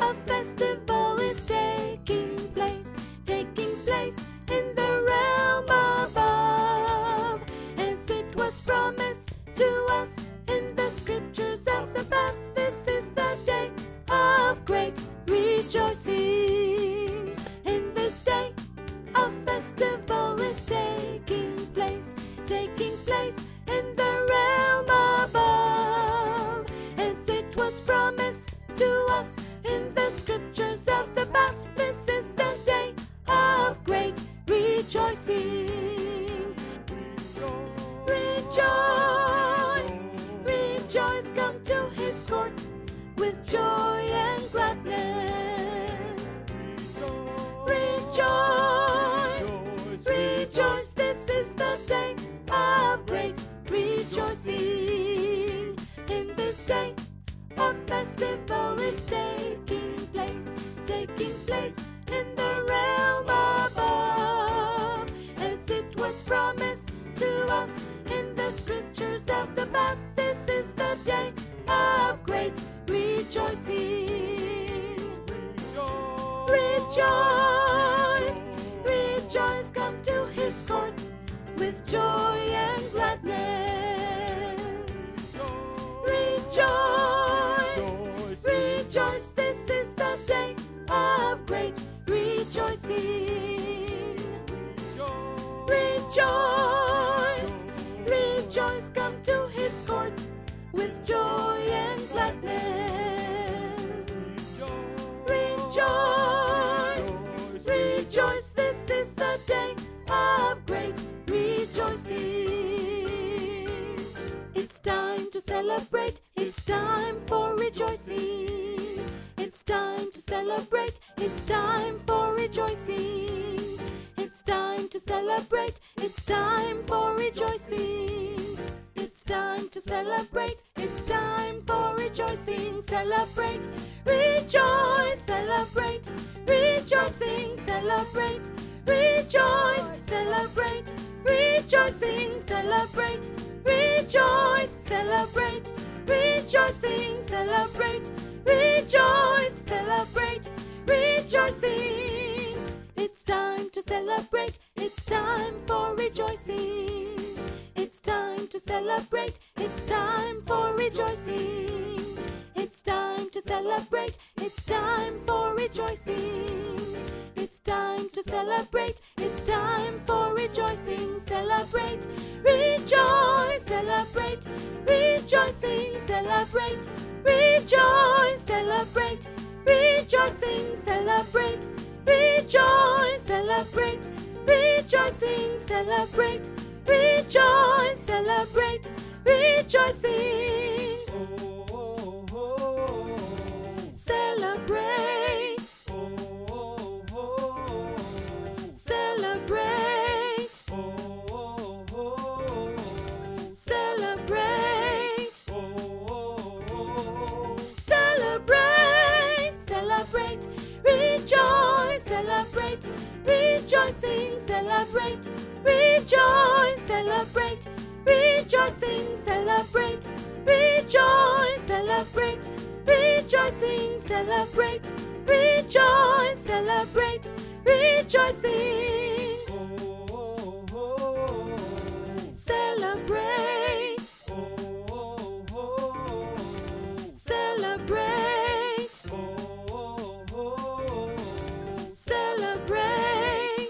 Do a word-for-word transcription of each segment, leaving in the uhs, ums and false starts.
A festival is taking place, taking place in the realm above, as it was promised to us in the scriptures of the past. This is the day of great rejoicing. In this day, a festival is taking place, taking place in the realm above, as it was promised to us in the scriptures of the past. This is the day of great rejoicing. Rejoice, rejoice, come to his court with joy and gladness. Rejoice, rejoice, this is the day of great rejoicing. In this day, a festival is taking place, taking place in the realm above, as it was promised to us in the scriptures of the past. This is the day of great rejoicing. Rejoice, rejoice, come to his court with joy and gladness. Rejoice, rejoice, this is the day of great rejoicing. Rejoice, rejoice, come to his court with joy and gladness. Rejoice, rejoice, this is the day of great rejoicing. It's time to celebrate, it's time for rejoicing. It's time to celebrate, it's time for rejoicing. It's time to celebrate, it's time for rejoicing. It's time to celebrate, it's time for rejoicing. Celebrate, rejoice, celebrate, rejoicing, celebrate, rejoice, celebrate, rejoicing, celebrate, rejoice, celebrate, rejoicing, celebrate, rejoice, celebrate, rejoicing. It's time to celebrate, it's time for rejoicing. It's time to celebrate, it's time for rejoicing. It's time to celebrate, it's time for rejoicing. It's time to celebrate, it's time for rejoicing. Celebrate, rejoice, celebrate, rejoicing, celebrate, rejoice, celebrate, rejoicing, celebrate, rejoice, celebrate, rejoicing, celebrate, rejoice, celebrate, rejoicing. Celebrate, celebrate, celebrate, celebrate, celebrate, rejoice, celebrate, rejoicing, celebrate, rejoice, celebrate, rejoicing, celebrate, rejoice, celebrate, rejoicing, celebrate, rejoice, celebrate, rejoicing. Celebrate, celebrate, celebrate,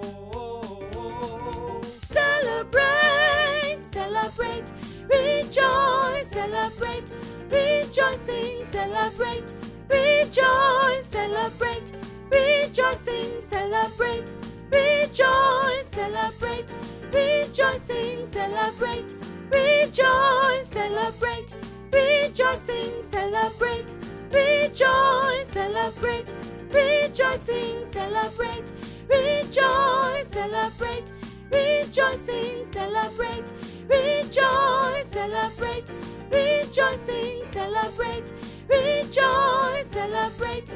celebrate, celebrate, rejoice, celebrate, rejoicing, celebrate, rejoice, celebrate, rejoicing, celebrate, rejoice, celebrate, rejoicing, celebrate, rejoice, celebrate, rejoicing, celebrate, rejoice, celebrate, rejoicing, celebrate, rejoice, celebrate, rejoicing, celebrate, rejoice, celebrate, rejoicing, celebrate, rejoice, celebrate,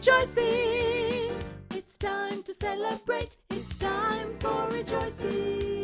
rejoicing. It's time to celebrate, it's time for rejoicing.